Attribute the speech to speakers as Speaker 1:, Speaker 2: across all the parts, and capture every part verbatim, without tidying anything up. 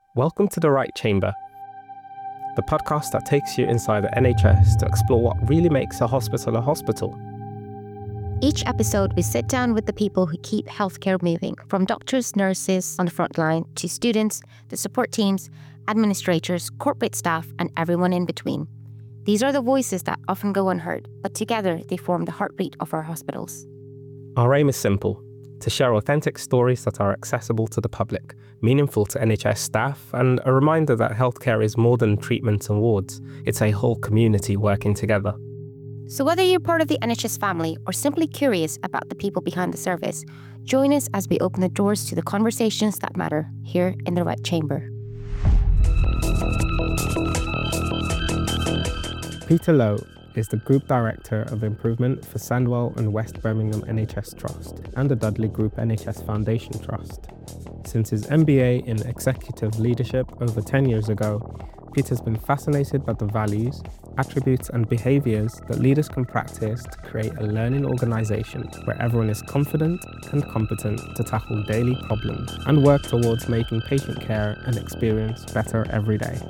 Speaker 1: Welcome to The Right Chamber, the podcast that takes you inside the N H S to explore what really makes a hospital a hospital.
Speaker 2: Each episode, we sit down with the people who keep healthcare moving, from doctors, nurses on the front line, to students, the support teams, administrators, corporate staff, and everyone in between. These are the voices that often go unheard, but together they form the heartbeat of our hospitals.
Speaker 1: Our aim is simple: to share authentic stories that are accessible to the public, meaningful to N H S staff, and a reminder that healthcare is more than treatments and wards. It's a whole community working together.
Speaker 2: So whether you're part of the N H S family or simply curious about the people behind the service, join us as we open the doors to the conversations that matter here in The Right Chamber.
Speaker 1: Peter Lowe is the Group Director of Improvement for Sandwell and West Birmingham N H S Trust and the Dudley Group N H S Foundation Trust. Since his M B A in Executive Leadership over ten years ago, Peter's been fascinated by the values, attributes and behaviours that leaders can practice to create a learning organisation where everyone is confident and competent to tackle daily problems and work towards making patient care and experience better every day.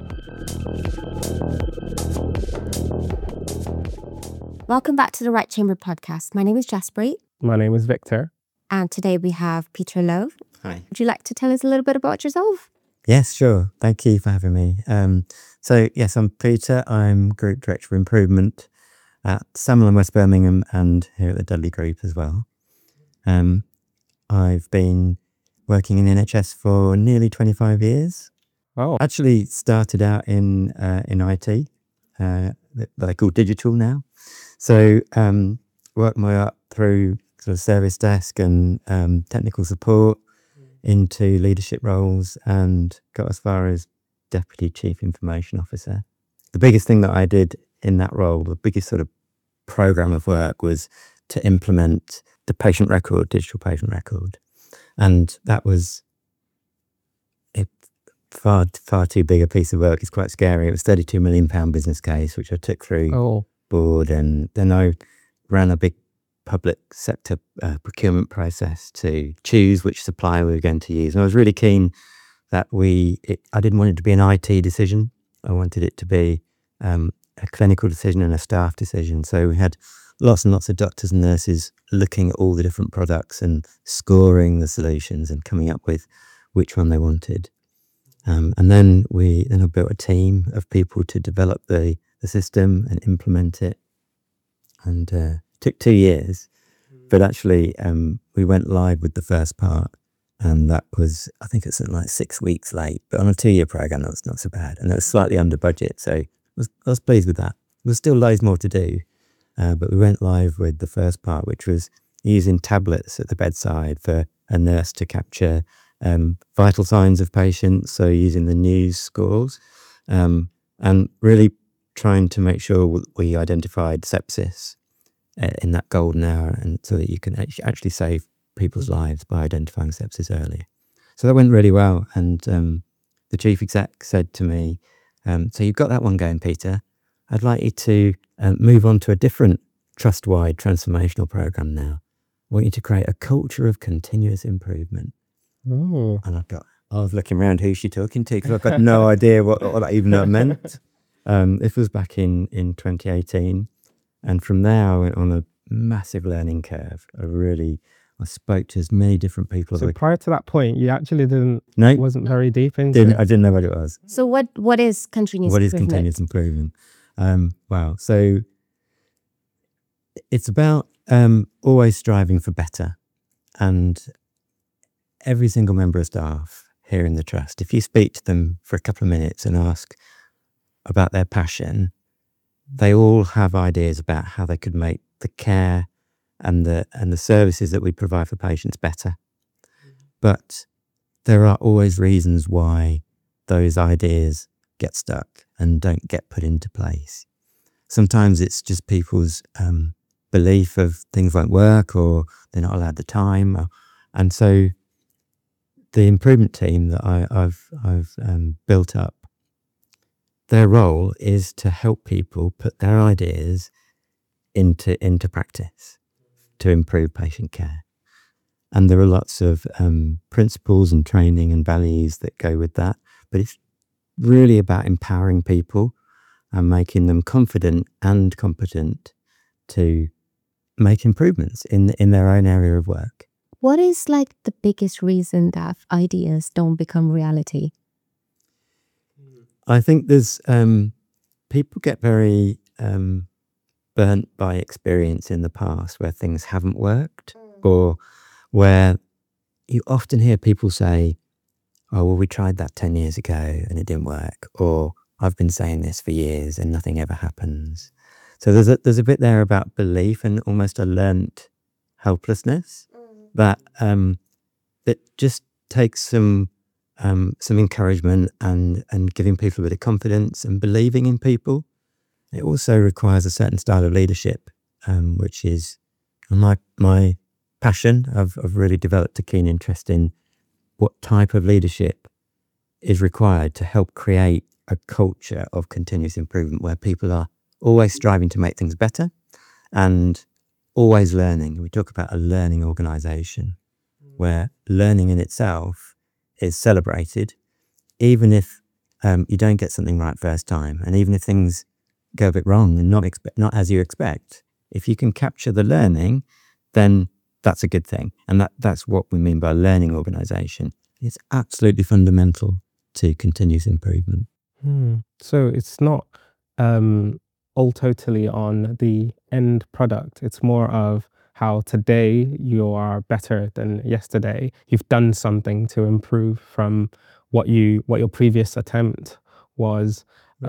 Speaker 2: Welcome back to the Right Chamber podcast. My name is Jaspreet.
Speaker 1: My name is Victor.
Speaker 2: And today we have Peter Lowe.
Speaker 3: Hi.
Speaker 2: Would you like to tell us a little bit about yourself?
Speaker 3: Yes, sure. Thank you for having me. Um, so, yes, I'm Peter. I'm Group Director of Improvement at Sandwell and West Birmingham and here at the Dudley Group as well. Um, I've been working in N H S for nearly twenty-five years.
Speaker 1: Oh,
Speaker 3: Actually started out in uh, in I T, uh, that they call digital now. So, um, worked my way up through sort of service desk and um, technical support into leadership roles and got as far as Deputy Chief Information Officer. The biggest thing that I did in that role, the biggest sort of program of work, was to implement the patient record, digital patient record. And that was a far, far too big a piece of work. It's quite scary. It was thirty-two million pounds business case, which I took through
Speaker 1: oh,
Speaker 3: board, and then I ran a big public sector uh, procurement process to choose which supplier we were going to use. And I was really keen that we, it, I didn't want it to be an I T decision. I wanted it to be um, a clinical decision and a staff decision. So we had lots and lots of doctors and nurses looking at all the different products and scoring the solutions and coming up with which one they wanted. Um, and then we, then I built a team of people to develop the, the system and implement it. And uh, took two years, but actually um, we went live with the first part, and that was, I think it's something like six weeks late, but on a two-year program, that was not so bad, and it was slightly under budget, so I was, I was pleased with that. There was still loads more to do, uh, but we went live with the first part, which was using tablets at the bedside for a nurse to capture um, vital signs of patients, so using the news scores, um, and really trying to make sure we identified sepsis in that golden hour, and so that you can actually save people's lives by identifying sepsis early. So that went really well, and um, the chief exec said to me, um, so you've got that one going, Peter. I'd like you to um, move on to a different trust-wide transformational program now. I want you to create a culture of continuous improvement.
Speaker 1: oh.
Speaker 3: And I got, I was looking around, who's she talking to? Because I've got no idea what, what that even meant. Um, this was back in, in twenty eighteen. And from there, I went on a massive learning curve. I really, I spoke to as many different people as
Speaker 1: So
Speaker 3: I
Speaker 1: prior to that point, you actually didn't,
Speaker 3: No,
Speaker 1: wasn't very deep into
Speaker 3: didn't,
Speaker 1: it.
Speaker 3: I didn't know what it was.
Speaker 2: So what, what is continuous
Speaker 3: What is
Speaker 2: improvement?
Speaker 3: continuous improvement? Um, wow. So it's about um, always striving for better. And every single member of staff here in the trust, if you speak to them for a couple of minutes and ask about their passion, they all have ideas about how they could make the care and the and the services that we provide for patients better. But there are always reasons why those ideas get stuck and don't get put into place. Sometimes it's just people's um, belief of things won't work, or they're not allowed the time. Or, and so the improvement team that I, I've, I've um, built up, their role is to help people put their ideas into into practice to improve patient care. And there are lots of um, principles and training and values that go with that. but it's really about empowering people and making them confident and competent to make improvements in in their own area of work.
Speaker 2: What is like the biggest reason that ideas don't become reality?
Speaker 3: I think there's um, people get very um, burnt by experience in the past where things haven't worked, or where you often hear people say, oh, well, we tried that ten years ago and it didn't work, or I've been saying this for years and nothing ever happens. So there's a, there's a bit there about belief and almost a learnt helplessness that um, that just takes some um, some encouragement and and giving people a bit of confidence and believing in people. It also requires a certain style of leadership, um, which is my my passion. I've I've really developed a keen interest in what type of leadership is required to help create a culture of continuous improvement where people are always striving to make things better and always learning. We talk about a learning organization where learning in itself is celebrated, even if um, you don't get something right first time, and even if things go a bit wrong and not expe- not as you expect. If you can capture the learning, then that's a good thing. And that, that's what we mean by a learning organization. It's absolutely fundamental to continuous improvement.
Speaker 1: Hmm. So it's not um, all totally on the end product. It's more of how today you are better than yesterday. You've done something to improve from what you what your previous attempt was.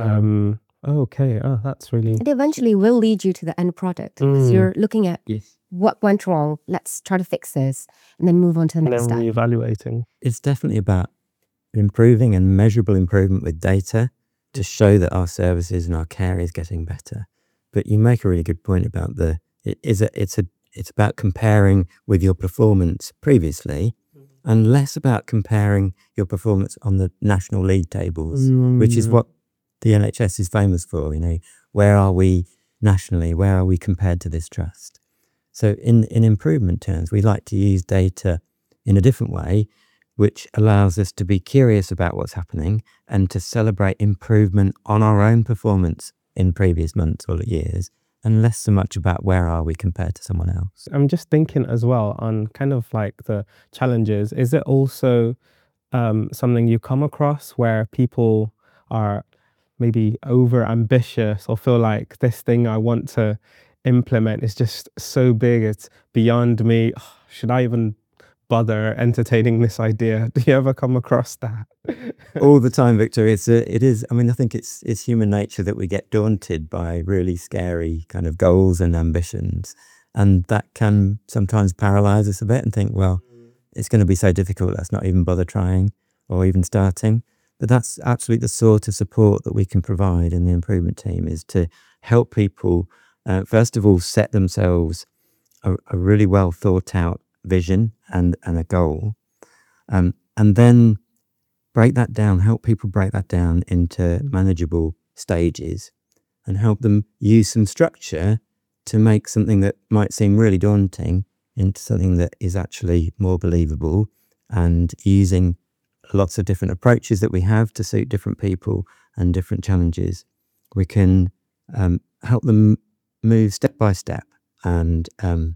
Speaker 1: Um, okay, oh, that's really.
Speaker 2: It eventually will lead you to the end product because
Speaker 1: Mm.
Speaker 2: you're looking at
Speaker 3: Yes.
Speaker 2: what went wrong. Let's try to fix this and then move on to the
Speaker 1: And
Speaker 2: next
Speaker 1: then
Speaker 2: step.
Speaker 1: reevaluating.
Speaker 3: It's definitely about improving and measurable improvement with data to show that our services and our care is getting better. But you make a really good point about the, it is a, it's a, it's about comparing with your performance previously and less about comparing your performance on the national league tables, which is what the N H S is famous for. You know, where are we nationally? Where are we compared to this trust? So in, in improvement terms, we like to use data in a different way, which allows us to be curious about what's happening and to celebrate improvement on our own performance in previous months or years, and less so much about where are we compared to someone else.
Speaker 1: I'm just thinking as well on kind of like the challenges. Is it also um, something you come across where people are maybe over ambitious or feel like this thing I want to implement is just so big, it's beyond me? Oh, should I even bother entertaining this idea? Do you ever come across that?
Speaker 3: All the time, Victor. It's a, it is. I mean, I think it's it's human nature that we get daunted by really scary kind of goals and ambitions, and that can sometimes paralyze us a bit and think, well, it's going to be so difficult. Let's not even bother trying or even starting. But that's absolutely the sort of support that we can provide in the improvement team, is to help people uh, first of all set themselves a, a really well thought out vision and and a goal, um, and then break that down, help people break that down into manageable stages and help them use some structure to make something that might seem really daunting into something that is actually more believable, and using lots of different approaches that we have to suit different people and different challenges. We can um, help them move step by step and um,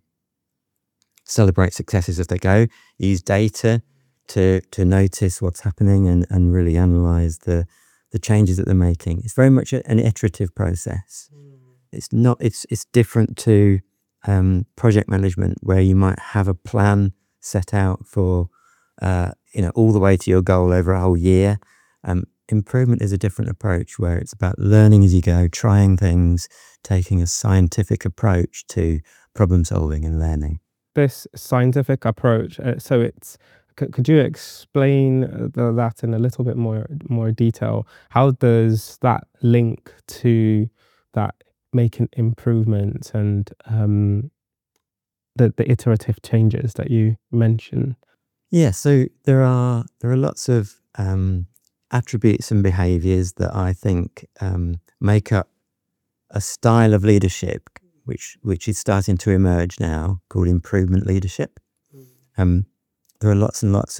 Speaker 3: celebrate successes as they go, use data to to notice what's happening and, and really analyze the the changes that they're making. It's very much an iterative process. Mm. It's not it's it's different to um, project management, where you might have a plan set out for uh, you know all the way to your goal over a whole year. Um, improvement is a different approach, where it's about learning as you go, trying things, taking a scientific approach to problem solving and learning.
Speaker 1: This scientific approach, uh, so it's C- could you explain uh, the, that in a little bit more more detail? How does that link to that making improvements and um, the the iterative changes that you mentioned?
Speaker 3: Yeah, so there are there are lots of um, attributes and behaviours that I think um, make up a style of leadership, which which is starting to emerge now, called improvement leadership. Um, There are lots and lots of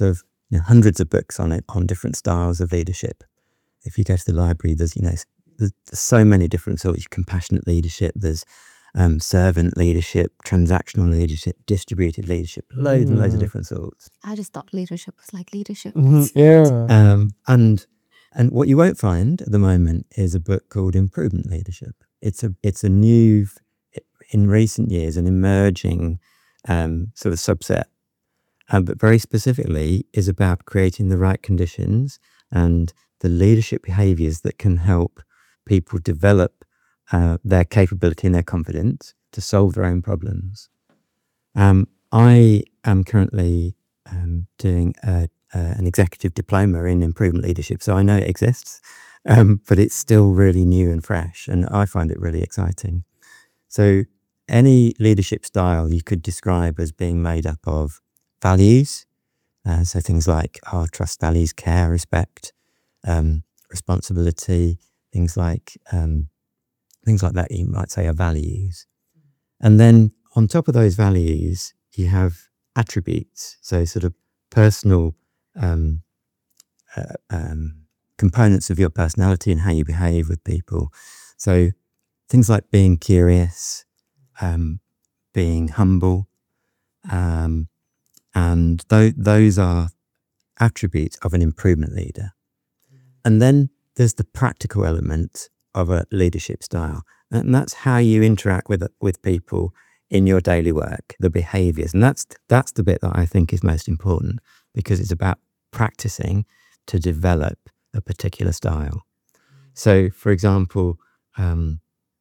Speaker 3: you know, hundreds of books on it, on different styles of leadership. If you go to the library, there's, you know, there's, there's so many different sorts. Compassionate leadership, there's um, servant leadership, transactional leadership, distributed leadership, loads mm. and loads of different sorts.
Speaker 2: I just thought leadership was like leadership.
Speaker 1: Mm-hmm. Yeah.
Speaker 3: Um, and and what you won't find at the moment is a book called Improvement Leadership. It's a it's a new, in recent years, an emerging um, sort of subset, um, but very specifically is about creating the right conditions and the leadership behaviours that can help people develop uh, their capability and their confidence to solve their own problems. Um, I am currently um, doing a, a, an executive diploma in improvement leadership, so I know it exists, um, but it's still really new and fresh, and I find it really exciting. So any leadership style you could describe as being made up of values, uh, so things like our trust values, care, respect, um, responsibility, things like um, things like that you might say are values. And then on top of those values, you have attributes, so sort of personal um, uh, um, components of your personality and how you behave with people. So things like being curious, um, being humble, um, and th- those are attributes of an improvement leader. And then there's the practical element of a leadership style, and that's how you interact with with people in your daily work, the behaviours, and that's that's the bit that I think is most important, because it's about practicing to develop a particular style. So, for example, um,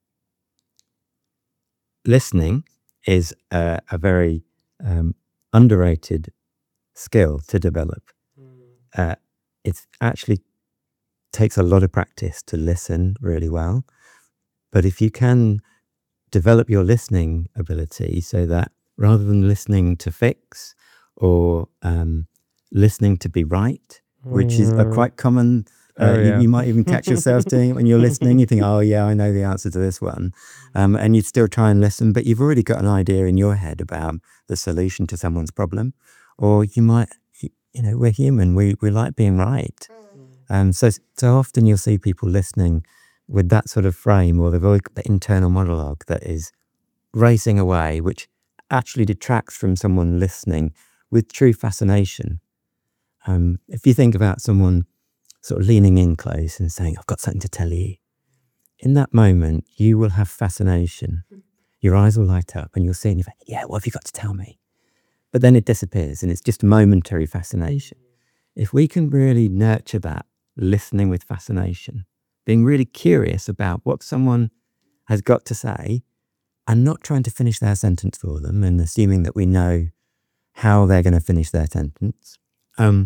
Speaker 3: listening is a, a very um, underrated skill to develop. Uh, it's actually takes a lot of practice to listen really well. But if you can develop your listening ability so that rather than listening to fix or um, listening to be right, which is a quite common, uh, oh, yeah. you, you might even catch yourself doing it when you're listening. You think, oh yeah, I know the answer to this one. Um, and you'd still try and listen, but you've already got an idea in your head about the solution to someone's problem. Or you might, you know, we're human, we, we like being right. Um, so, so often you'll see people listening with that sort of frame, or they've always got the internal monologue that is racing away, which actually detracts from someone listening with true fascination. Um, if you think about someone sort of leaning in close and saying, I've got something to tell you, in that moment, you will have fascination. Your eyes will light up and you'll see, and you think, yeah, what have you got to tell me? But then it disappears and it's just momentary fascination. If we can really nurture that, listening with fascination, being really curious about what someone has got to say and not trying to finish their sentence for them and assuming that we know how they're going to finish their sentence. Um,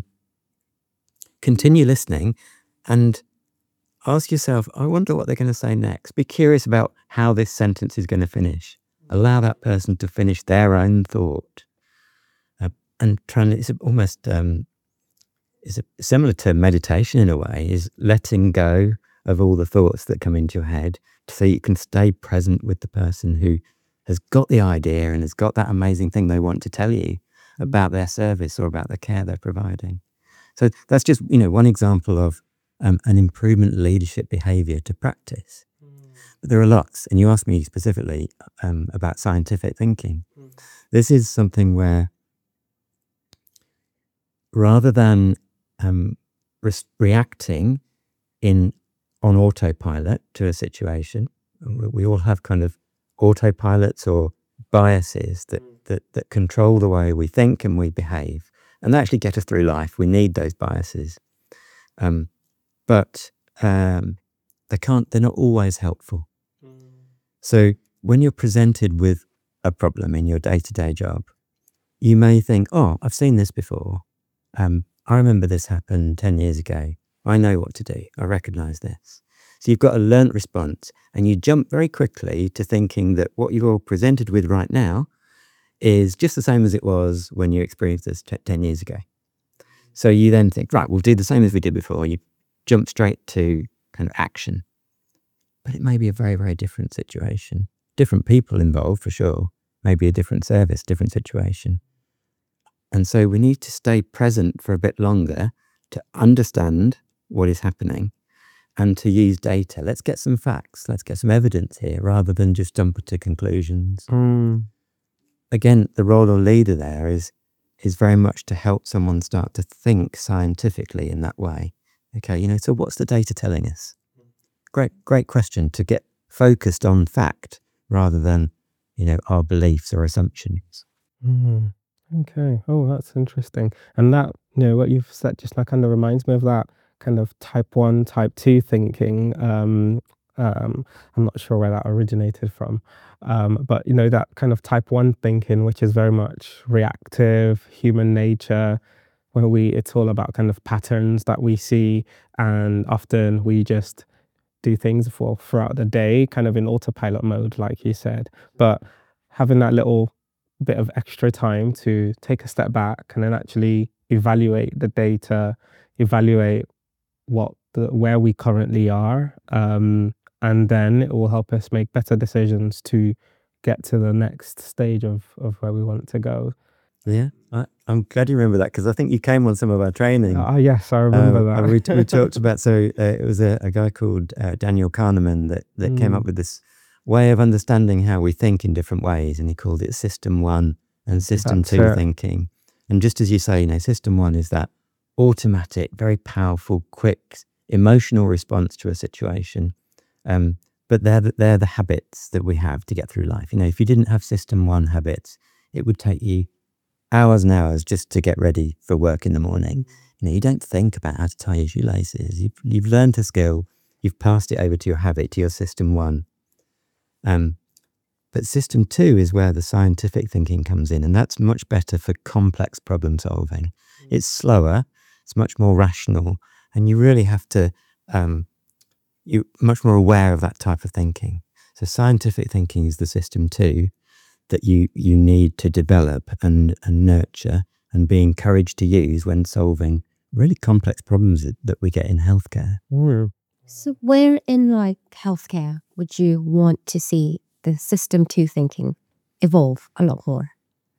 Speaker 3: continue listening and ask yourself, I wonder what they're going to say next. Be curious about how this sentence is going to finish. Allow that person to finish their own thought. Uh, and try and, it's almost um, it's similar to meditation in a way, is letting go of all the thoughts that come into your head so you can stay present with the person who has got the idea and has got that amazing thing they want to tell you about their service or about the care they're providing. So that's just, you know, one example of um, an improvement leadership behavior to practice. Mm. But there are lots, and you asked me specifically um, about scientific thinking. Mm. This is something where rather than um, re- reacting in on autopilot to a situation, we all have kind of autopilots or biases that, that, that control the way we think and we behave, and they actually get us through life. We need those biases. Um, but um, they can't, they're not always helpful. Mm. So when you're presented with a problem in your day-to-day job, you may think, oh, I've seen this before. Um, I remember this happened ten years ago. I know what to do. I recognize this. So you've got a learnt response, and you jump very quickly to thinking that what you're presented with right now is just the same as it was when you experienced this t- ten years ago. So you then think, right, we'll do the same as we did before. You jump straight to kind of action. But it may be a very, very different situation. Different people involved, for sure. Maybe a different service, different situation. And so we need to stay present for a bit longer to understand what is happening and to use data. Let's get some facts. Let's get some evidence here rather than just jump to conclusions.
Speaker 1: Mm.
Speaker 3: Again, the role of leader there is is very much to help someone start to think scientifically in that way. Okay, you know, so what's the data telling us? Great, great question, to get focused on fact rather than, you know, our beliefs or assumptions.
Speaker 1: Mm. Okay. Oh, that's interesting. And that, you know, what you've said just like kind of reminds me of that kind of type one, type two thinking. Um, um, I'm not sure where that originated from. Um, but you know, that kind of type one thinking, which is very much reactive, human nature, where we it's all about kind of patterns that we see, and often we just do things for throughout the day, kind of in autopilot mode, like you said. But having that little bit of extra time to take a step back and then actually evaluate the data, evaluate what the where we currently are, um, and then it will help us make better decisions to get to the next stage of of where we want to go.
Speaker 3: Yeah, I, I'm glad you remember that because I think you came on some of our training.
Speaker 1: Ah, yes, I
Speaker 3: Uh,
Speaker 1: remember
Speaker 3: and we,
Speaker 1: that.
Speaker 3: we talked about, so uh, it was a, a guy called uh, Daniel Kahneman that, that came up
Speaker 1: Mm,
Speaker 3: with this way of understanding how we think in different ways. And he called it system one and system
Speaker 1: that's
Speaker 3: two
Speaker 1: it.
Speaker 3: thinking. And just as you say, you know, system one is that automatic, very powerful, quick, emotional response to a situation. Um, but they're the, they're the habits that we have to get through life. You know, if you didn't have system one habits, it would take you hours and hours just to get ready for work in the morning. You know, you don't think about how to tie your shoelaces. You've, you've learned a skill, you've passed it over to your habit, to your system one. Um, but system two is where the scientific thinking comes in, and that's much better for complex problem solving. It's slower, it's much more rational, and you really have to, um, you're much more aware of that type of thinking. So scientific thinking is the system two that you, you need to develop and, and nurture and be encouraged to use when solving really complex problems that, that we get in healthcare.
Speaker 1: Mm.
Speaker 2: So where in like healthcare would you want to see the system two thinking evolve a lot more?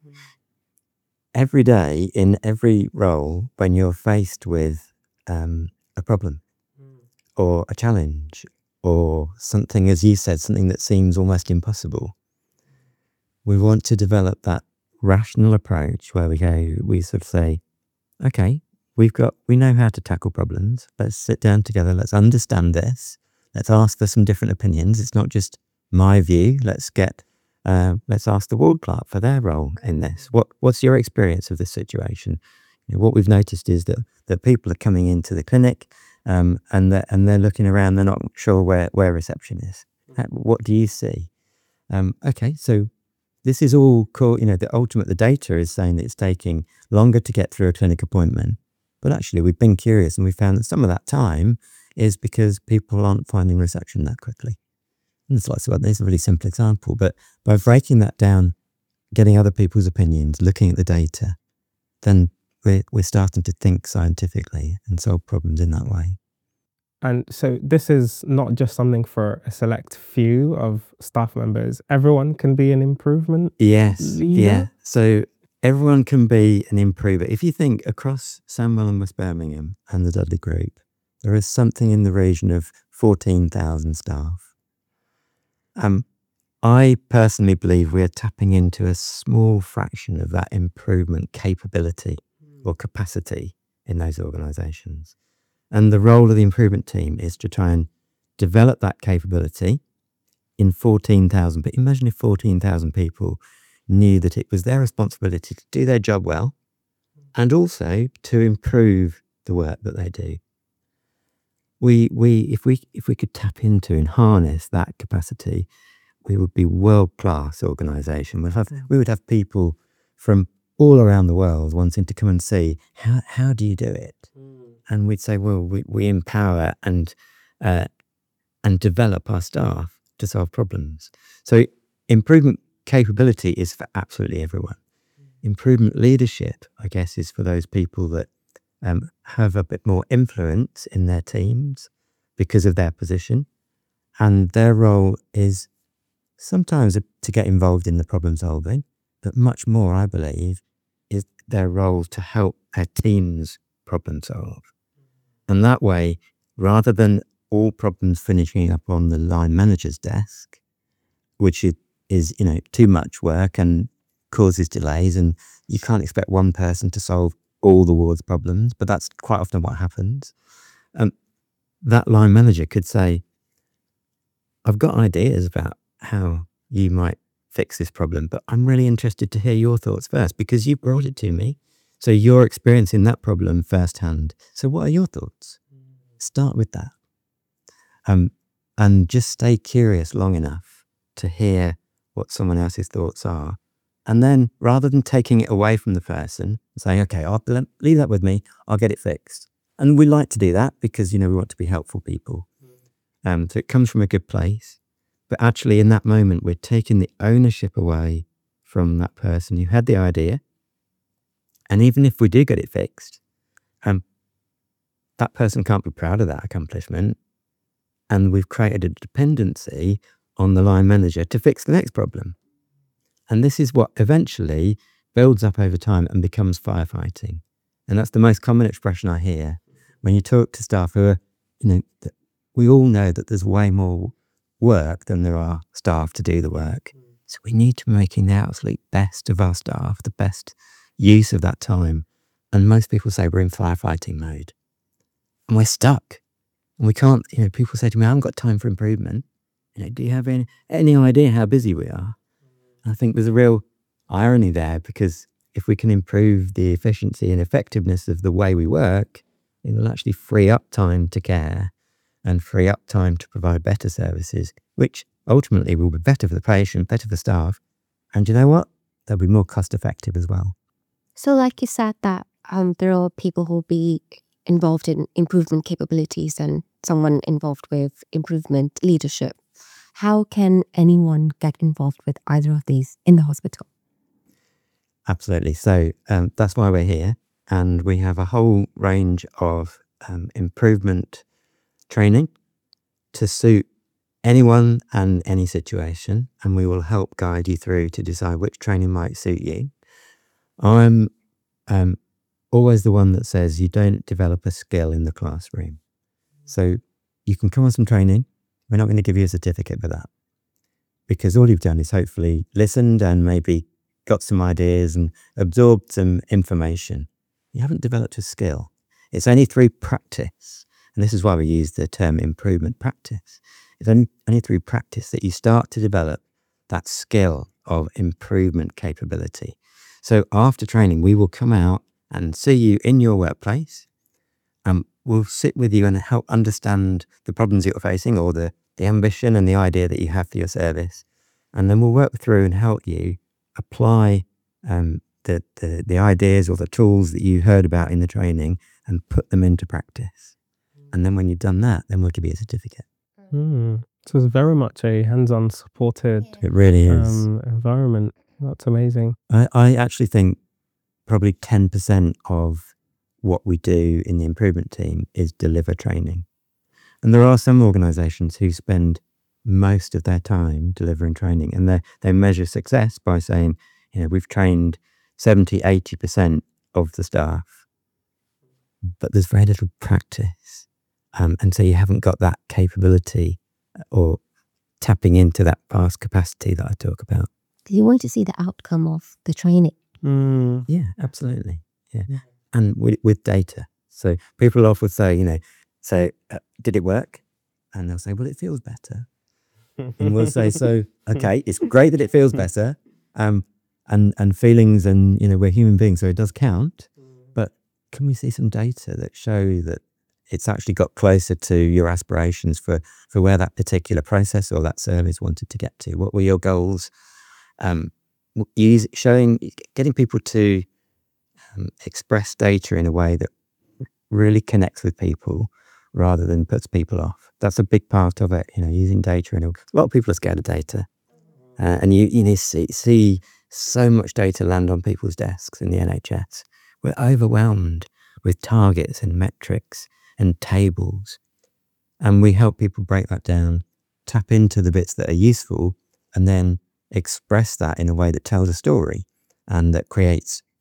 Speaker 3: Every day, in every role, when you're faced with um, a problem or a challenge or something, as you said, something that seems almost impossible, we want to develop that rational approach where we go, we sort of say, okay, we've got, we know how to tackle problems. Let's sit down together. Let's understand this. Let's ask for some different opinions. It's not just my view. Let's get, uh, let's ask the ward clerk for their role in this. What, what's your experience of this situation? You know, what we've noticed is that, that people are coming into the clinic um, and, they're, and they're looking around. They're not sure where, where reception is. How, what do you see? Um, okay, so this is all cool. You know, the ultimate, the data is saying that it's taking longer to get through a clinic appointment. But actually, we've been curious and we found that some of that time is because people aren't finding reception that quickly. And it's like, so there's a really simple example. But by breaking that down, getting other people's opinions, looking at the data, then we're, we're starting to think scientifically and solve problems in that way.
Speaker 1: And so this is not just something for a select few of staff members. Everyone can be an improvement
Speaker 3: Yes,
Speaker 1: leader.
Speaker 3: yeah. So everyone can be an improver. If you think across Sandwell and West Birmingham and the Dudley Group, there is something in the region of fourteen thousand staff. Um, I personally believe we are tapping into a small fraction of that improvement capability or capacity in those organisations. And the role of the improvement team is to try and develop that capability in fourteen thousand. But imagine if fourteen thousand people knew that it was their responsibility to do their job well and also to improve the work that they do. We, we, if we, if we could tap into and harness that capacity, we would be world-class organisation. We'd have, we would have people from all around the world wanting to come and see, how, how do you do it? And we'd say, well, we, we empower and uh, and develop our staff to solve problems. So improvement capability is for absolutely everyone. Improvement leadership, I guess, is for those people that um, have a bit more influence in their teams because of their position. And their role is sometimes to get involved in the problem solving, but much more, I believe, is their role to help their teams problem solve. And that way, rather than all problems finishing up on the line manager's desk, which is, is you know, too much work and causes delays, and you can't expect one person to solve all the ward's problems, but that's quite often what happens. Um, that line manager could say, I've got ideas about how you might fix this problem, but I'm really interested to hear your thoughts first because you brought it to me. So you're experiencing that problem firsthand. So what are your thoughts? Start with that. Um, and just stay curious long enough to hear what someone else's thoughts are. And then rather than taking it away from the person, saying, okay, I'll leave that with me, I'll get it fixed. And we like to do that because, you know, we want to be helpful people. Um, so it comes from a good place. But actually in that moment, we're taking the ownership away from that person who had the idea. And even if we do get it fixed, um, that person can't be proud of that accomplishment. And we've created a dependency on the line manager to fix the next problem. And this is what eventually builds up over time and becomes firefighting. And that's the most common expression I hear when you talk to staff who are, you know, we all know that there's way more work than there are staff to do the work. So we need to be making the absolute best of our staff, the best use of that time. And most people say we're in firefighting mode and we're stuck and we can't, you know, people say to me, I haven't got time for improvement. You know, do you have any, any idea how busy we are? And I think there's a real irony there because if we can improve the efficiency and effectiveness of the way we work, it will actually free up time to care and free up time to provide better services, which ultimately will be better for the patient, better for staff. And you know what? They'll be more cost effective as well.
Speaker 2: So like you said that um, there are people who will be involved in improvement capabilities and someone involved with improvement leadership. How can anyone get involved with either of these in the hospital?
Speaker 3: Absolutely. So um, that's why we're here. And we have a whole range of um, improvement training to suit anyone and any situation. And we will help guide you through to decide which training might suit you. I'm um, always the one that says you don't develop a skill in the classroom. So you can come on some training. We're not going to give you a certificate for that because all you've done is hopefully listened and maybe got some ideas and absorbed some information. You haven't developed a skill. It's only through practice. And this is why we use the term improvement practice. It's only, only through practice that you start to develop that skill of improvement capability. So after training, we will come out and see you in your workplace. And we'll sit with you and help understand the problems you're facing or the, the ambition and the idea that you have for your service. And then we'll work through and help you apply um, the, the, the ideas or the tools that you heard about in the training and put them into practice. And then when you've done that, then we'll give you a certificate.
Speaker 1: Mm. So it's very much a hands-on supported
Speaker 3: It really is.
Speaker 1: um, environment. That's amazing.
Speaker 3: I, I actually think probably ten percent of what we do in the improvement team is deliver training. And there are some organizations who spend most of their time delivering training and they they measure success by saying, you know, we've trained seventy, eighty percent of the staff, but there's very little practice. Um, and so you haven't got that capability or tapping into that vast capacity that I talk about.
Speaker 2: You want to see the outcome of the training.
Speaker 1: Mm.
Speaker 3: Yeah, absolutely. Yeah. yeah. And with, with data. So people often say, you know, say, uh, did it work? And they'll say, well, it feels better. And we'll say, so, okay, it's great that it feels better. Um, and, and feelings and, you know, we're human beings, so it does count. But can we see some data that show that it's actually got closer to your aspirations for, for where that particular process or that service wanted to get to? What were your goals? Um, use, showing, getting people to um, express data in a way that really connects with people rather than puts people off. That's a big part of it, you know, using data. And a lot of people are scared of data. Uh, and you, you need to see, see so much data land on people's desks in the N H S. We're overwhelmed with targets and metrics and tables. And we help people break that down, tap into the bits that are useful, and then express that in a way that tells a story and that creates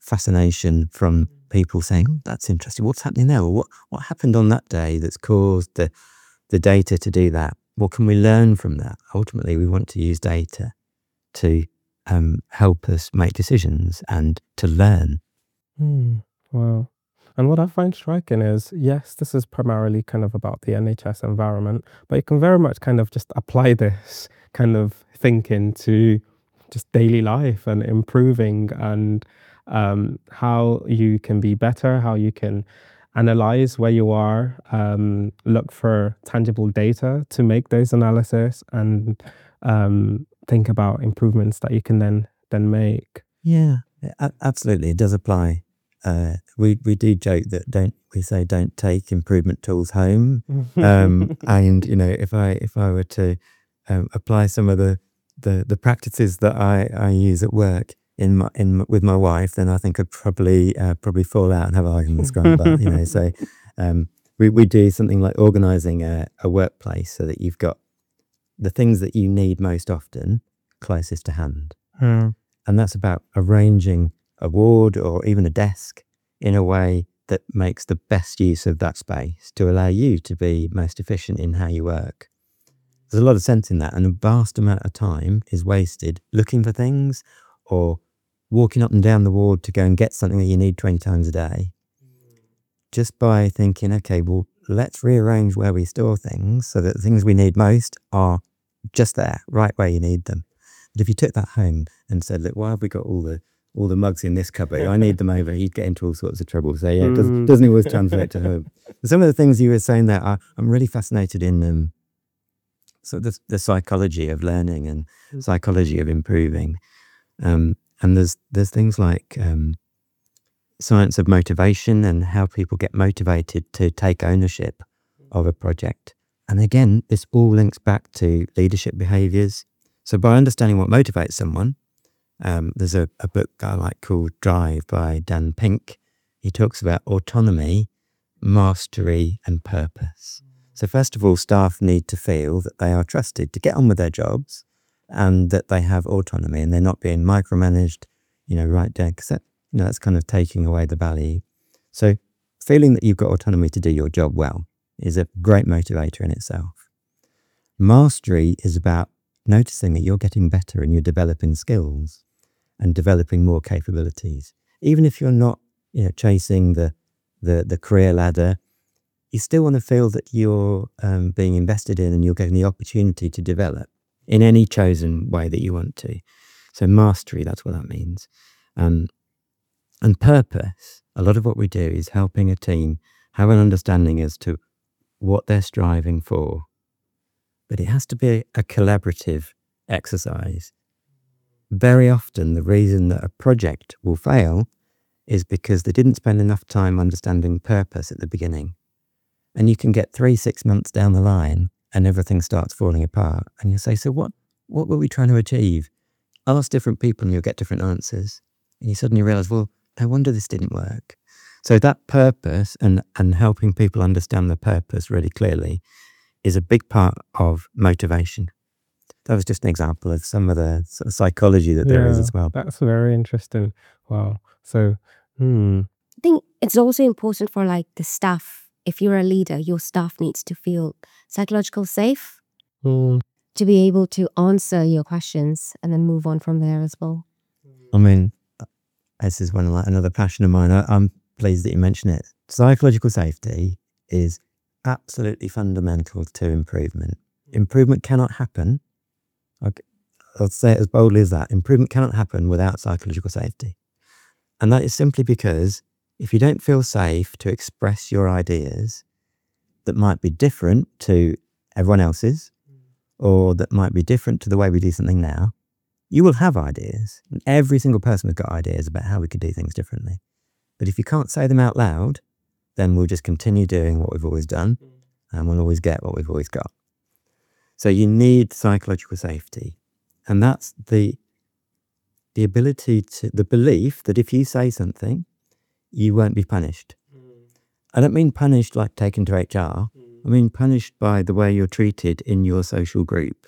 Speaker 3: fascination from people saying, oh, that's interesting. What's happening there? Or what, what happened on that day that's caused the, the data to do that? What can we learn from that? Ultimately, we want to use data to um, help us make decisions and to learn.
Speaker 1: Hmm. Wow. And what I find striking is, yes, this is primarily kind of about the N H S environment, but you can very much kind of just apply this kind of thinking to just daily life and improving and um, how you can be better, how you can analyze where you are, um, look for tangible data to make those analysis and um, think about improvements that you can then then make.
Speaker 3: Yeah, a- absolutely. It does apply. Uh, we we do joke that don't we say don't take improvement tools home. Um, and you know, if I if I were to um, apply some of the, the the practices that I, I use at work in my in my, with my wife, then I think I'd probably uh, probably fall out and have arguments around that. You know, so um, we we do something like organising a, a workplace so that you've got the things that you need most often closest to hand.
Speaker 1: Hmm.
Speaker 3: And that's about arranging a ward or even a desk in a way that makes the best use of that space to allow you to be most efficient in how you work. There's a lot of sense in that, and a vast amount of time is wasted looking for things or walking up and down the ward to go and get something that you need twenty times a day. Just by thinking, okay, well, let's rearrange where we store things so that the things we need most are just there, right where you need them. But if you took that home and said, look, why have we got all the all the mugs in this cupboard? I need them over. You'd get into all sorts of trouble. So yeah, it does,
Speaker 1: Mm.
Speaker 3: doesn't always translate to home. But some of the things you were saying there, I, I'm really fascinated in um, so the, the psychology of learning and psychology of improving. Um, and there's there's things like um, science of motivation and how people get motivated to take ownership of a project. And again, this all links back to leadership behaviors. So by understanding what motivates someone, um, there's a, a book I like called Drive by Dan Pink. He talks about autonomy, mastery, and purpose. So first of all, staff need to feel that they are trusted to get on with their jobs and that they have autonomy and they're not being micromanaged, you know, right down, because that, you know, that's kind of taking away the value. So feeling that you've got autonomy to do your job well is a great motivator in itself. Mastery is about noticing that you're getting better and you're developing skills and developing more capabilities. Even if you're not, you know, chasing the, the, the career ladder, you still want to feel that you're um, being invested in and you're getting the opportunity to develop in any chosen way that you want to. So mastery, that's what that means. Um, and purpose, a lot of what we do is helping a team have an understanding as to what they're striving for. But it has to be a collaborative exercise. Very often, the reason that a project will fail is because they didn't spend enough time understanding purpose at the beginning. And you can get three, six months down the line and everything starts falling apart. And you say, so what, what were we trying to achieve? Ask different people and you'll get different answers. And you suddenly realize, well, no wonder this didn't work. So that purpose and, and helping people understand the purpose really clearly is a big part of motivation. That was just an example of some of the sort of psychology that there is
Speaker 1: Yeah,
Speaker 3: as well.
Speaker 1: that's very interesting. Wow. So, hmm.
Speaker 2: I think it's also important for like the staff. If you're a leader, your staff needs to feel psychological safe
Speaker 1: Hmm.
Speaker 2: to be able to answer your questions and then move on from there as well.
Speaker 3: I mean, this is one of like another passion of mine. I, I'm pleased that you mention it. Psychological safety is absolutely fundamental to improvement. Improvement cannot happen. Okay, I'll say it as boldly as that. Improvement cannot happen without psychological safety. And that is simply because if you don't feel safe to express your ideas that might be different to everyone else's, or that might be different to the way we do something now, you will have ideas. And every single person has got ideas about how we could do things differently. But if you can't say them out loud, then we'll just continue doing what we've always done and we'll always get what we've always got. So you need psychological safety. And that's the the ability to, the belief that if you say something, you won't be punished. I don't mean punished like taken to H R. I mean punished by the way you're treated in your social group.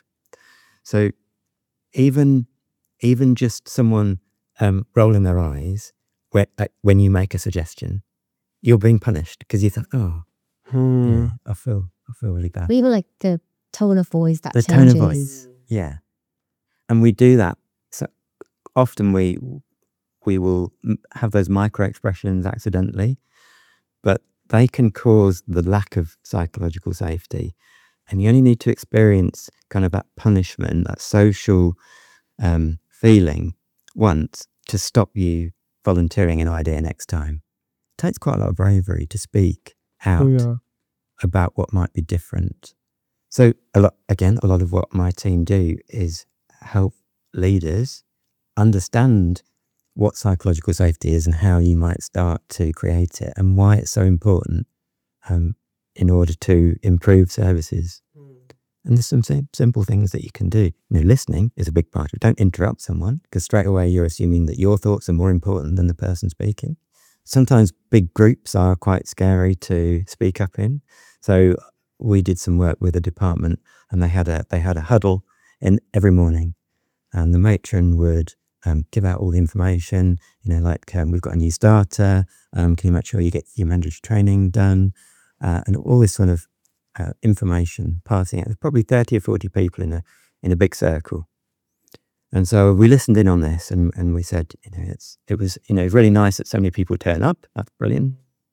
Speaker 3: So even, even just someone um, rolling their eyes where, like, when you make a suggestion, you're being punished because you think, oh,
Speaker 1: Hmm.
Speaker 3: yeah, I feel, I feel really bad.
Speaker 2: Or even like the tone of voice that
Speaker 3: The
Speaker 2: changes.
Speaker 3: tone of voice, yeah. And we do that. So often we we will m- have those micro expressions accidentally, but they can cause the lack of psychological safety. And you only need to experience kind of that punishment, that social um, feeling once to stop you volunteering an idea next time. It takes quite a lot of bravery to speak out
Speaker 1: Oh, yeah.
Speaker 3: about what might be different. So a lot, again, a lot of what my team do is help leaders understand what psychological safety is and how you might start to create it and why it's so important um, in order to improve services. And there's some sim- simple things that you can do. You know, listening is a big part of it. Don't interrupt someone because straight away you're assuming that your thoughts are more important than the person speaking. Sometimes big groups are quite scary to speak up in. So we did some work with a department and they had a they had a huddle in every morning, and the matron would um, give out all the information. You know, like um, we've got a new starter. Um, can you make sure you get your mandatory training done, uh, and all this sort of uh, information passing out. There's probably thirty or forty people in a in a big circle. And so we listened in on this and, and we said, you know, it's, it was, you know, really nice that so many people turn up. That's brilliant.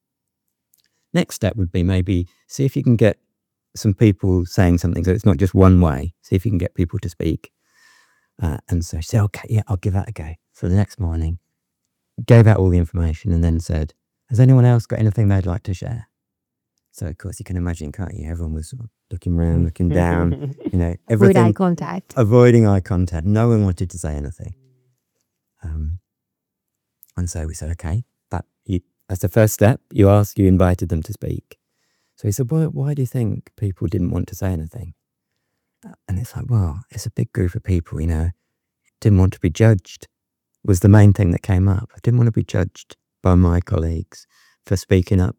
Speaker 3: Next step would be maybe see if you can get some people saying something. So it's not just one way. See if you can get people to speak. Uh, and so she said, okay, yeah, I'll give that a go. So the next morning, gave out all the information and then said, has anyone else got anything they'd like to share? So of course you can imagine, can't you? Everyone was sort of looking around, looking down, you know,
Speaker 2: Avoid
Speaker 3: everything.
Speaker 2: eye contact.
Speaker 3: Avoiding eye contact. No one wanted to say anything. Um, and so we said, okay, that you, that's the first step. You asked, you invited them to speak. So he said, why, why do you think people didn't want to say anything? And it's like, well, it's a big group of people, you know, didn't want to be judged was the main thing that came up. I didn't want to be judged by my colleagues for speaking up.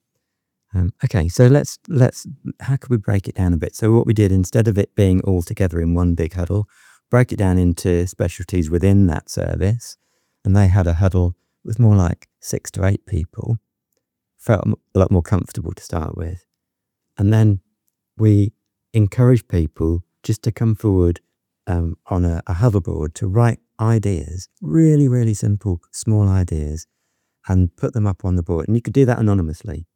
Speaker 3: Um, okay, so let's, let's, how could we break it down a bit? So what we did, instead of it being all together in one big huddle, broke it down into specialties within that service. And they had a huddle with more like six to eight people. Felt a lot more comfortable to start with. And then we encouraged people just to come forward um, on a, a hoverboard to write ideas, really, really simple, small ideas, and put them up on the board. And you could do that anonymously.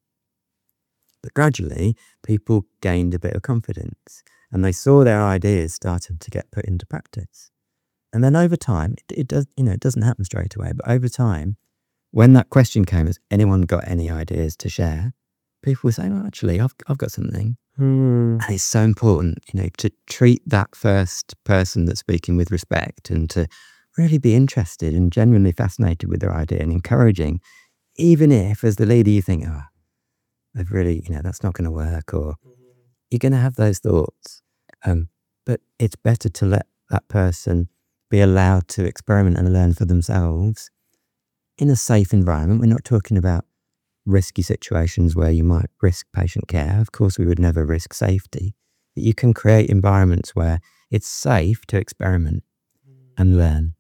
Speaker 3: But gradually, people gained a bit of confidence and they saw their ideas started to get put into practice. And then over time, it, it does, you know, it doesn't happen straight away, but over time, when that question came, has anyone got any ideas to share? People would say, well, actually, I've, I've got something.
Speaker 1: Hmm.
Speaker 3: And it's so important, you know, to treat that first person that's speaking with respect and to really be interested and genuinely fascinated with their idea and encouraging, even if as the leader you think, oh, they've really, you know, that's not going to work, or you're going to have those thoughts. Um, but it's better to let that person be allowed to experiment and learn for themselves in a safe environment. We're not talking about risky situations where you might risk patient care. Of course, we would never risk safety. But you can create environments where it's safe to experiment and learn.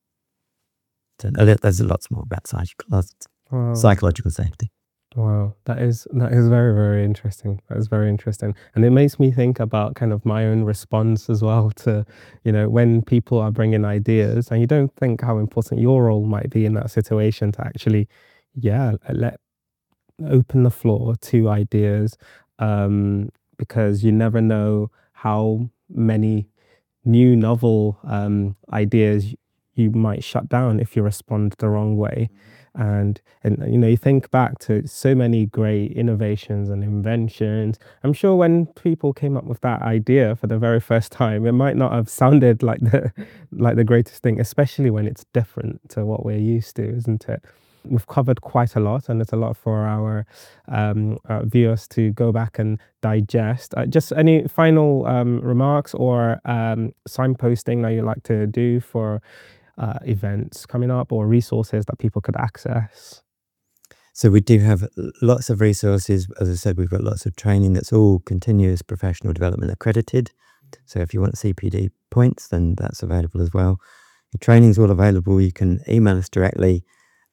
Speaker 3: So there's lots more about psychological,
Speaker 1: Wow.
Speaker 3: psychological safety.
Speaker 1: Wow, that is that is very, very interesting. That is very interesting. And it makes me think about kind of my own response as well to, you know, when people are bringing ideas and you don't think how important your role might be in that situation to actually, yeah, let open the floor to ideas, um, because you never know how many new novel um, ideas you might shut down if you respond the wrong way. And, and, you know, you think back to so many great innovations and inventions. I'm sure when people came up with that idea for the very first time, it might not have sounded like the, like the greatest thing, especially when it's different to what we're used to, isn't it? We've covered quite a lot, and it's a lot for our um, uh, viewers to go back and digest. Uh, just any final um, remarks or um, signposting that you'd like to do for uh, events coming up or resources that people could access?
Speaker 3: So we do have lots of resources. As I said, we've got lots of training that's all continuous professional development accredited. So if you want C P D points, then that's available as well. The training's all available. You can email us directly.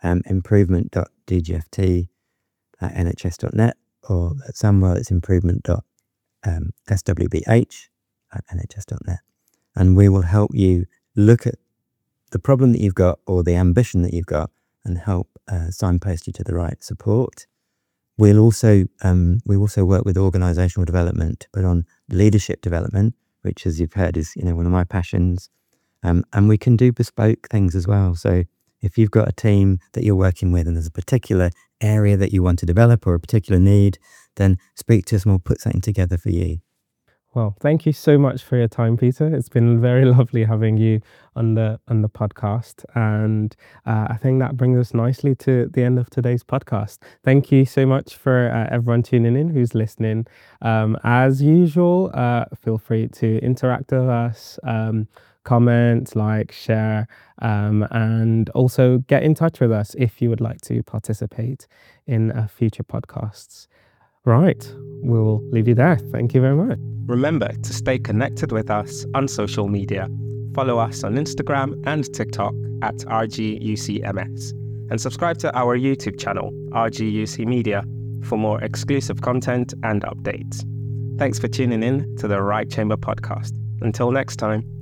Speaker 3: um, improvement dot d g f t at n h s dot net, or at Sandwell it's improvement dot s w b h at n h s dot net. And we will help you look at the problem that you've got or the ambition that you've got and help uh, signpost you to the right support. We'll also um, we also work with organisational development, but on leadership development, which, as you've heard, is you know one of my passions. Um, and we can do bespoke things as well. So if you've got a team that you're working with and there's a particular area that you want to develop or a particular need, then speak to us and we'll put something together for you.
Speaker 1: Well, thank you so much for your time, Peter. It's been very lovely having you on the on the podcast, and uh, I think that brings us nicely to the end of today's podcast. Thank you so much for uh, everyone tuning in who's listening. Um, as usual, uh, feel free to interact with us, um, comment, like, share, um, and also get in touch with us if you would like to participate in uh, future podcasts. Right, we'll leave you there. Thank you very much. Remember to stay connected with us on social media. Follow us on Instagram and TikTok at R G U C M S, and subscribe to our YouTube channel, R G U C Media, for more exclusive content and updates. Thanks for tuning in to the Right Chamber podcast. Until next time.